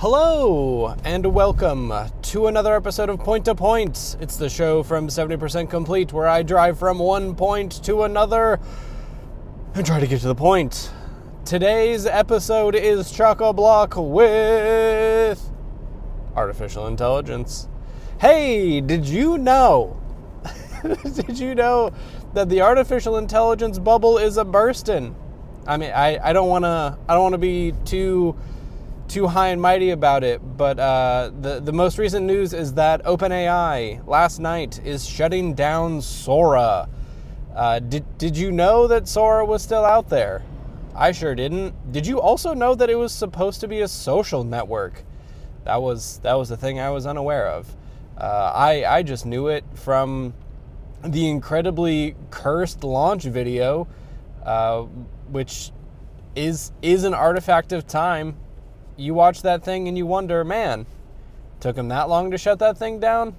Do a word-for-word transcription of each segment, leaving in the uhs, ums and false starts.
Hello, and welcome to another episode of Point to Point. It's the show from seventy percent Complete where I drive from one point to another and try to get to the point. Today's episode is chock-a-block with artificial intelligence. Hey, did you know? Did you know that the artificial intelligence bubble is a bursting? I mean, I, I don't want to I don't want to be too too high and mighty about it, but uh, the, the most recent news is that OpenAI last night is shutting down Sora. Uh, did, did you know that Sora was still out there? I sure didn't. Did you also know that it was supposed to be a social network? That was that was the thing I was unaware of. Uh, I, I just knew it from the incredibly cursed launch video, uh, which is is an artifact of time. You watch that thing and you wonder, man, took him that long to shut that thing down?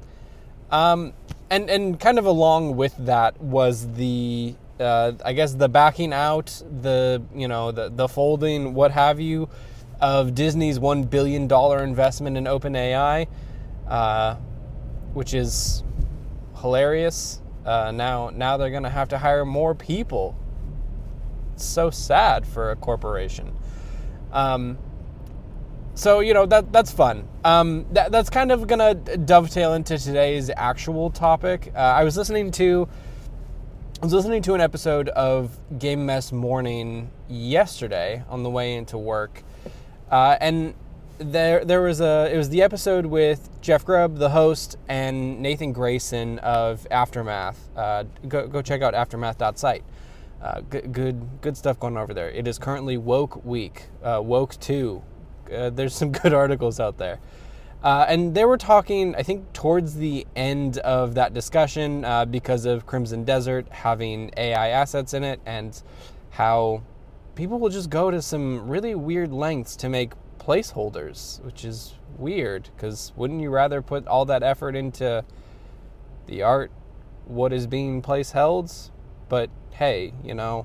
Um, and, and kind of along with that was the, uh, I guess, the backing out, the, you know, the, the folding, what have you, of Disney's one billion dollars investment in OpenAI, uh, which is hilarious. Uh, now, now they're going to have to hire more people. It's so sad for a corporation. Um, So, you know, that that's fun. Um, that, that's kind of going to dovetail into today's actual topic. Uh, I was listening to I was listening to an episode of Game Mess Morning yesterday on the way into work. Uh, and there there was a it was the episode with Jeff Grubb, the host, and Nathan Grayson of Aftermath. Uh, go go check out aftermath dot site. Uh, good good good stuff going over there. It is currently Woke Week, uh, Woke two. Uh, there's some good articles out there. Uh, and they were talking, I think, towards the end of that discussion uh, because of Crimson Desert having A I assets in it and how people will just go to some really weird lengths to make placeholders, which is weird because wouldn't you rather put all that effort into the art, what is being place held? But hey, you know,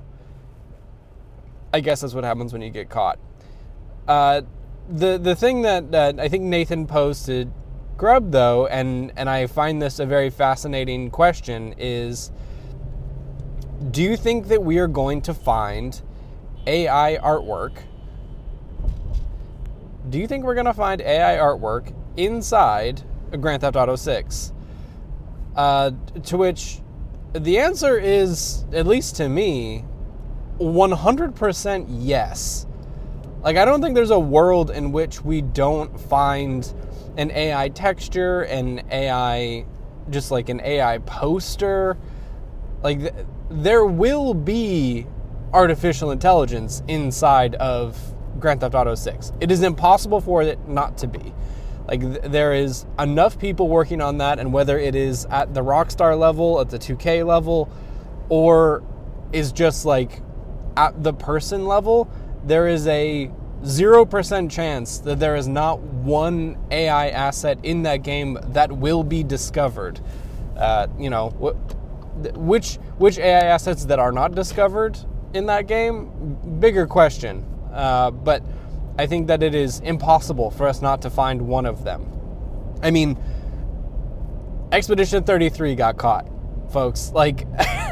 I guess that's what happens when you get caught. Uh, The the thing that, that I think Nathan posted, Grubb, though, and, and I find this a very fascinating question, is do you think that we are going to find A I artwork? Do you think we're going to find A I artwork inside Grand Theft Auto six? Uh, to which the answer is, at least to me, one hundred percent yes. Like, I don't think there's a world in which we don't find an A I texture, an A I, just like an A I poster. Like, th- there will be artificial intelligence inside of Grand Theft Auto six. It is impossible for it not to be. Like, th- there is enough people working on that, and whether it is at the Rockstar level, at the two K level, or is just, like, at the person level, there is a zero percent chance that there is not one A I asset in that game that will be discovered. Uh, you know, wh- which which A I assets that are not discovered in that game, bigger question. Uh, but I think that it is impossible for us not to find one of them. I mean, Expedition thirty-three got caught, folks. Like,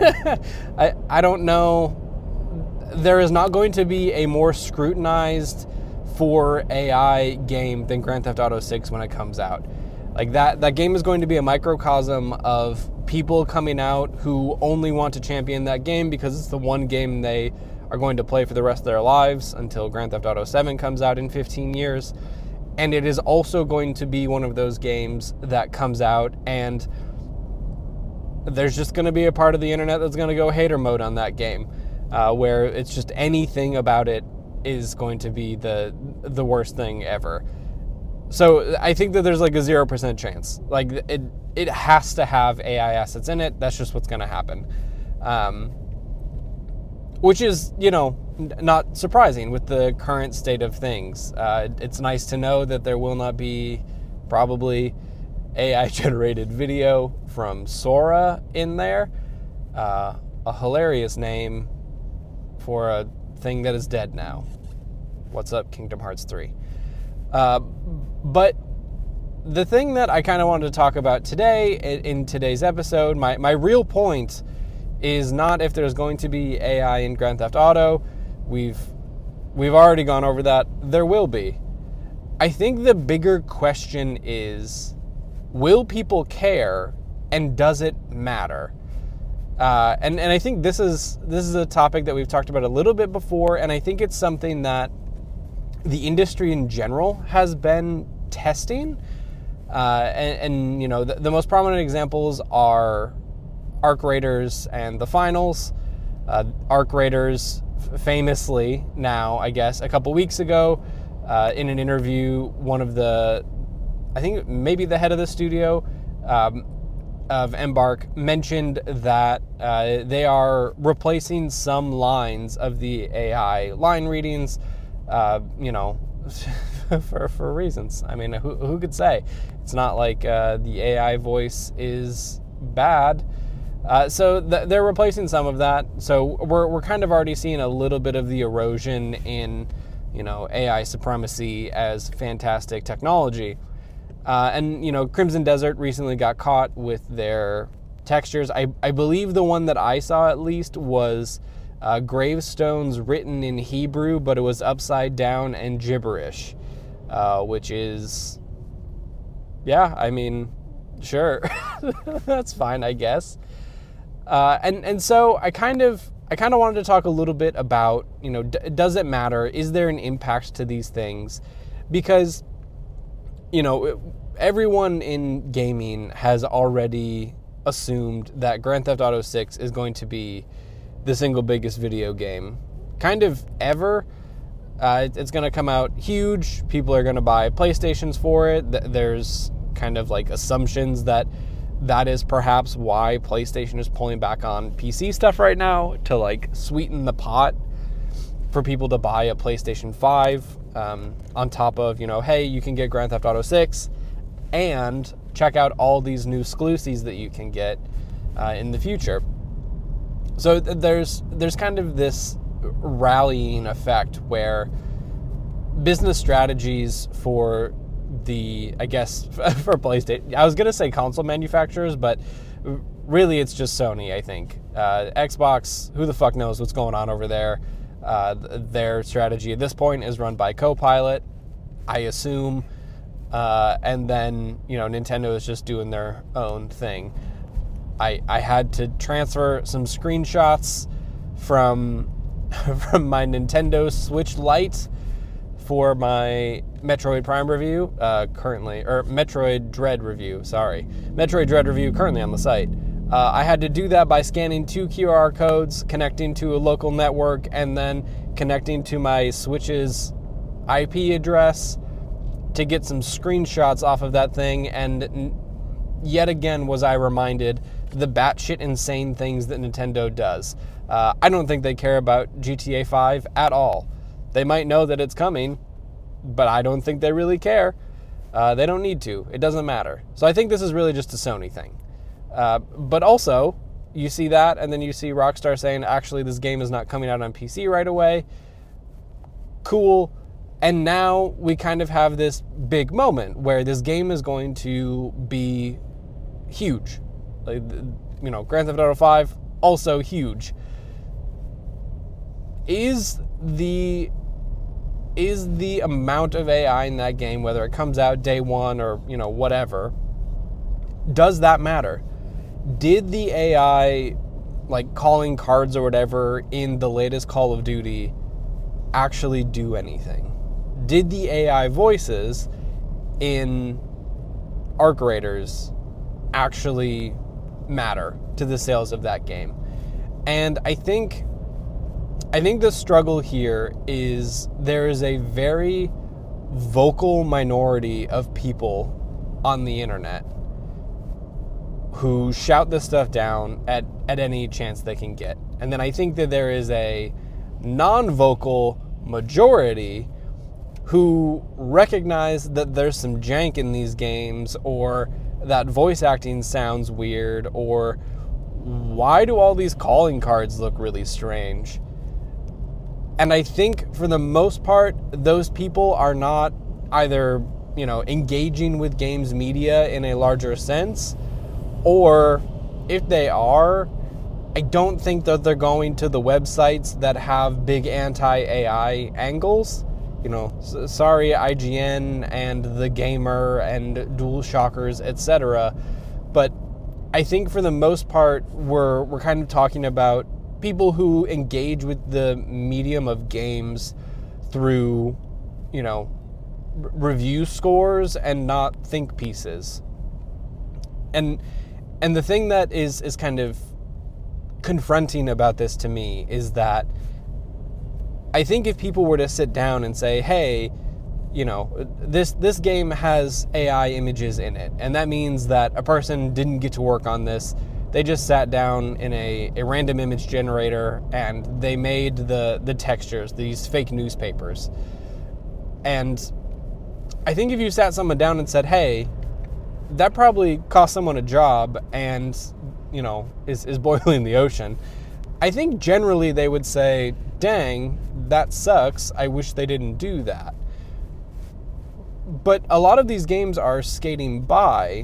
I I don't know. There is not going to be a more scrutinized for A I game than Grand Theft Auto six when it comes out. Like, that, that game is going to be a microcosm of people coming out who only want to champion that game because it's the one game they are going to play for the rest of their lives until Grand Theft Auto seven comes out in fifteen years. And it is also going to be one of those games that comes out and there's just going to be a part of the internet that's going to go hater mode on that game. Uh, where it's just anything about it is going to be the the worst thing ever. So I think that there's like a zero percent chance. Like, it it has to have A I assets in it. That's just what's going to happen. Um, which is, you know, n- not surprising with the current state of things. Uh, it's nice to know that there will not be probably A I-generated video from Sora in there. Uh, a hilarious name for a thing that is dead now. What's up, Kingdom Hearts three? Uh, but the thing that I kind of wanted to talk about today in today's episode, my, my real point is not if there's going to be A I in Grand Theft Auto. We've we've already gone over that. There will be. I think the bigger question is, will people care, and does it matter? Uh, and and I think this is this is a topic that we've talked about a little bit before, and I think it's something that the industry in general has been testing. Uh, and, and, you know, the, the most prominent examples are Arc Raiders and the finals. Uh, Arc Raiders famously now, I guess, a couple weeks ago, uh, in an interview, one of the, I think maybe the head of the studio um, of Embark mentioned that uh, they are replacing some lines of the A I line readings, uh, you know, for for reasons. I mean, who who could say? It's not like uh, the A I voice is bad. Uh, so th- they're replacing some of that. So we're we're kind of already seeing a little bit of the erosion in, you know, A I supremacy as fantastic technology. Uh, and, you know, Crimson Desert recently got caught with their textures. I, I believe the one that I saw at least was uh, gravestones written in Hebrew, but it was upside down and gibberish, uh, which is, yeah, I mean, sure, that's fine, I guess. Uh, and, and so I kind of, I kind of wanted to talk a little bit about, you know, d- does it matter? Is there an impact to these things? Because, you know, everyone in gaming has already assumed that Grand Theft Auto six is going to be the single biggest video game kind of ever. Uh, it's going to come out huge. People are going to buy PlayStations for it. There's kind of like assumptions that that is perhaps why PlayStation is pulling back on P C stuff right now, to like sweeten the pot for people to buy a PlayStation five. Um, on top of, you know, hey, you can get Grand Theft Auto six and check out all these new exclusives that you can get uh, in the future. So th- there's there's kind of this rallying effect where business strategies for the, I guess, for PlayStation, I was going to say console manufacturers, but really it's just Sony, I think. Uh, Xbox, who the fuck knows what's going on over there? Uh, their strategy at this point is run by Copilot, I assume, uh, and then, you know, Nintendo is just doing their own thing. I I had to transfer some screenshots from from my Nintendo Switch Lite for my Metroid Prime review, uh, currently, or Metroid Dread review, sorry. Metroid Dread review currently on the site. Uh, I had to do that by scanning two Q R codes, connecting to a local network, and then connecting to my Switch's I P address to get some screenshots off of that thing. And yet again was I reminded the batshit insane things that Nintendo does. Uh, I don't think they care about G T A five at all. They might know that it's coming, but I don't think they really care. Uh, they don't need to. It doesn't matter. So I think this is really just a Sony thing. Uh, but also, you see that, and then you see Rockstar saying, actually, this game is not coming out on P C right away. Cool. And now we kind of have this big moment where this game is going to be huge. Like, you know, Grand Theft Auto five, also huge. Is the is the amount of A I in that game, whether it comes out day one or, you know, whatever, does that matter? Did the A I, like calling cards or whatever in the latest Call of Duty, actually do anything? Did the A I voices in Arc Raiders actually matter to the sales of that game? And I think I think the struggle here is there is a very vocal minority of people on the internet who shout this stuff down at, at any chance they can get. And then I think that there is a non-vocal majority who recognize that there's some jank in these games, or that voice acting sounds weird, or why do all these calling cards look really strange? And I think for the most part, those people are not either, you know, engaging with games media in a larger sense, or if they are, I don't think that they're going to the websites that have big anti-A I angles. You know, sorry I G N and The Gamer and DualShockers, et cetera. But I think for the most part, we're we're kind of talking about people who engage with the medium of games through, you know, r- review scores and not think pieces. And and the thing that is is kind of confronting about this to me is that I think if people were to sit down and say, hey, you know, this this game has A I images in it, and that means that a person didn't get to work on this. They just sat down in a, a random image generator and they made the, the textures, these fake newspapers. And I think if you sat someone down and said, hey, that probably cost someone a job and, you know, is, is boiling the ocean, I think generally they would say, dang, that sucks. I wish they didn't do that. But a lot of these games are skating by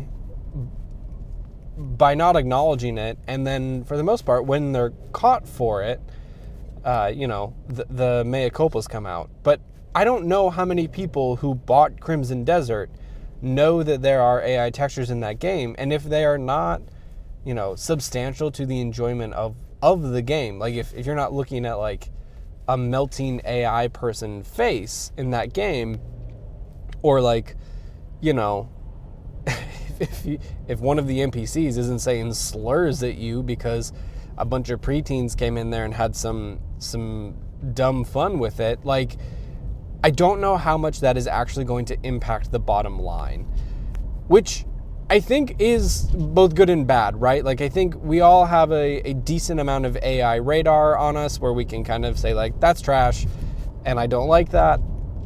by not acknowledging it, and then for the most part, when they're caught for it, uh, you know, the, the mea culpas come out. But I don't know how many people who bought Crimson Desert know that there are A I textures in that game, and if they are not, you know, substantial to the enjoyment of, of the game, like if, if you're not looking at like a melting A I person face in that game, or like, you know, if you, if one of the N P Cs isn't saying slurs at you because a bunch of preteens came in there and had some some dumb fun with it, like, I don't know how much that is actually going to impact the bottom line, which I think is both good and bad, right? Like, I think we all have a, a decent amount of A I radar on us where we can kind of say, like, that's trash, and I don't like that.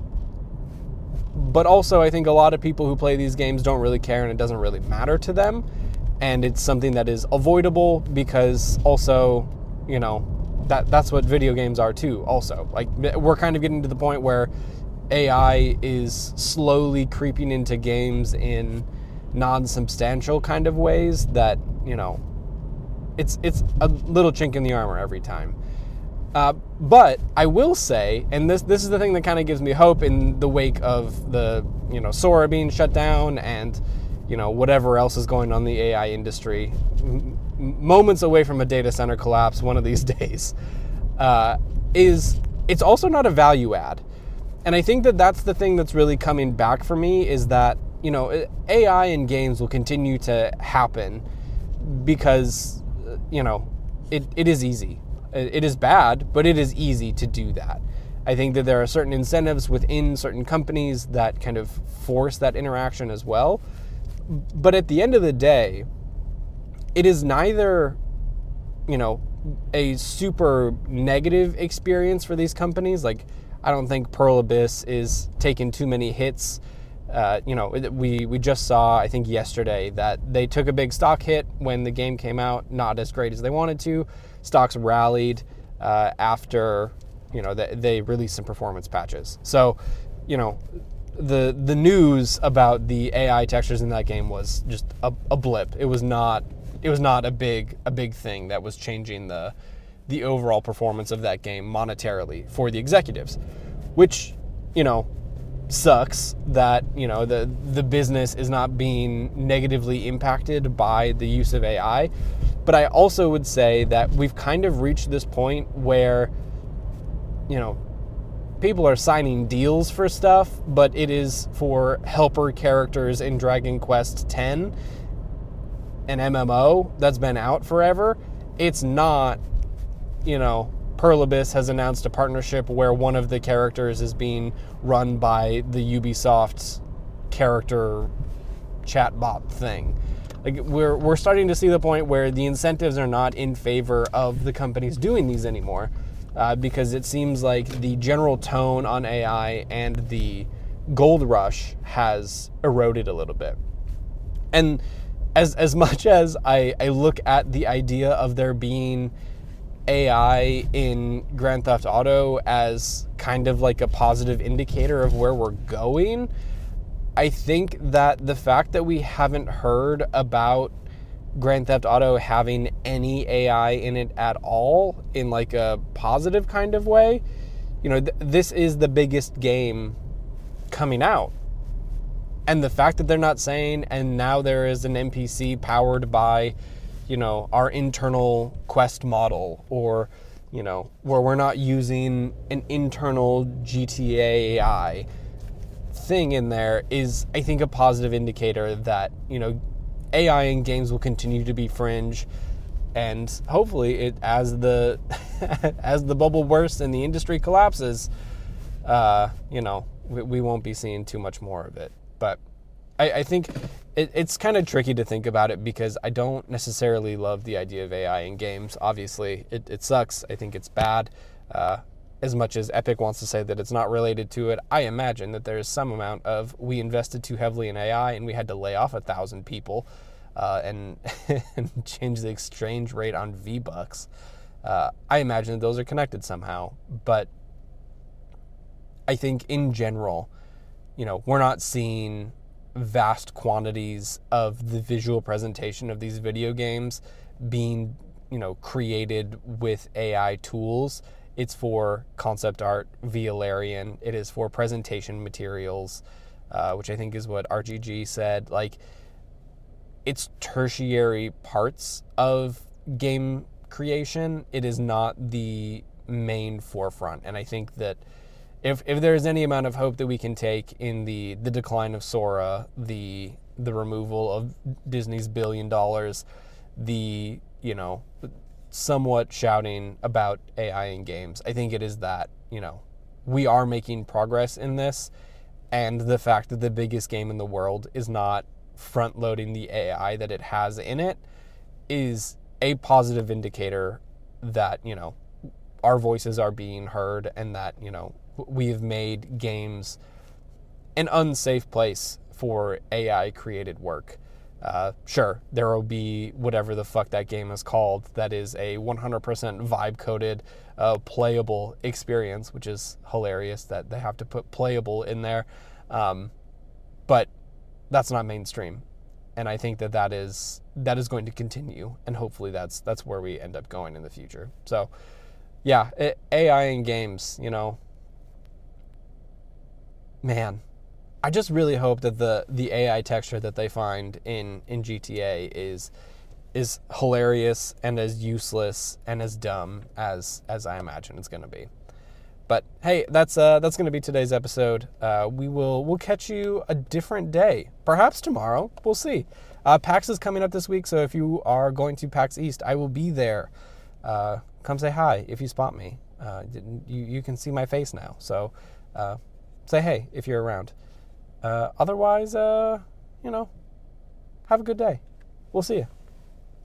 But also, I think a lot of people who play these games don't really care, and it doesn't really matter to them. And it's something that is avoidable because also, you know, that that's what video games are too, also. Like, we're kind of getting to the point where A I is slowly creeping into games in non-substantial kind of ways that, you know, it's it's a little chink in the armor every time. Uh, but I will say, and this this is the thing that kind of gives me hope in the wake of the, you know, Sora being shut down and, you know, whatever else is going on in the A I industry, m- moments away from a data center collapse one of these days, uh, is it's also not a value add. And I think that that's the thing that's really coming back for me is that, you know, A I in games will continue to happen because, you know, it, it is easy. It is bad, but it is easy to do that. I think that there are certain incentives within certain companies that kind of force that interaction as well. But at the end of the day, it is neither, you know, a super negative experience for these companies. Like, I don't think Pearl Abyss is taking too many hits. Uh, you know, we, we just saw, I think yesterday, that they took a big stock hit when the game came out, not as great as they wanted to. Stocks rallied uh, after, you know, the, they released some performance patches. So, you know, the the news about the A I textures in that game was just a, a blip. It was not it was not a big a big thing that was changing the the overall performance of that game monetarily for the executives, which, you know, sucks that, you know, the the business is not being negatively impacted by the use of A I. But I also would say that we've kind of reached this point where, you know, people are signing deals for stuff, but it is for helper characters in Dragon Quest X, an M M O that's been out forever. It's not, you know, Pearl Abyss has announced a partnership where one of the characters is being run by the Ubisoft character chatbot thing. Like, we're we're starting to see the point where the incentives are not in favor of the companies doing these anymore, uh, because it seems like the general tone on A I and the gold rush has eroded a little bit. And as as much as I, I look at the idea of there being A I in Grand Theft Auto as kind of like a positive indicator of where we're going. I think that the fact that we haven't heard about Grand Theft Auto having any A I in it at all in like a positive kind of way, you know, th- this is the biggest game coming out. And the fact that they're not saying, and now there is an N P C powered by, you know, our internal Quest model, or, you know, where we're not using an internal G T A A I thing in there is, I think, a positive indicator that, you know, A I in games will continue to be fringe, and hopefully it, as the as the bubble bursts and the industry collapses, uh, you know, we, we won't be seeing too much more of it. But I, I think it, it's kind of tricky to think about it because I don't necessarily love the idea of A I in games. Obviously, it, it sucks. I think it's bad. Uh, as much as Epic wants to say that it's not related to it, I imagine that there's some amount of we invested too heavily in A I and we had to lay off a thousand people uh, and, and change the exchange rate on V-Bucks. Uh, I imagine that those are connected somehow. But I think in general, you know, we're not seeing vast quantities of the visual presentation of these video games being, you know, created with A I tools. It's for concept art via Larian. It is for presentation materials, uh, which I think is what R G G said. Like, it's tertiary parts of game creation. It is not the main forefront. And I think that if if there's any amount of hope that we can take in the, the decline of Sora, the the removal of Disney's billion dollars, the, you know, somewhat shouting about A I in games, I think it is that, you know, we are making progress in this, and the fact that the biggest game in the world is not front-loading the A I that it has in it is a positive indicator that, you know, our voices are being heard and that, you know, we have made games an unsafe place for A I-created work. Uh, sure, there will be whatever the fuck that game is called that is a one hundred percent vibe-coded, uh, playable experience, which is hilarious that they have to put playable in there. Um, but that's not mainstream. And I think that that is, that is going to continue, and hopefully that's that's where we end up going in the future. So, yeah, A I in games, you know, man, I just really hope that the, the A I texture that they find in, in G T A is is hilarious and as useless and as dumb as as I imagine it's going to be. But hey, that's uh, that's going to be today's episode. Uh, we will we'll catch you a different day, perhaps tomorrow. We'll see. Uh, PAX is coming up this week, so if you are going to PAX East, I will be there. Uh, come say hi if you spot me. Uh, you you can see my face now, so uh, say hey if you're around. Uh, otherwise, uh, you know, have a good day. We'll see you.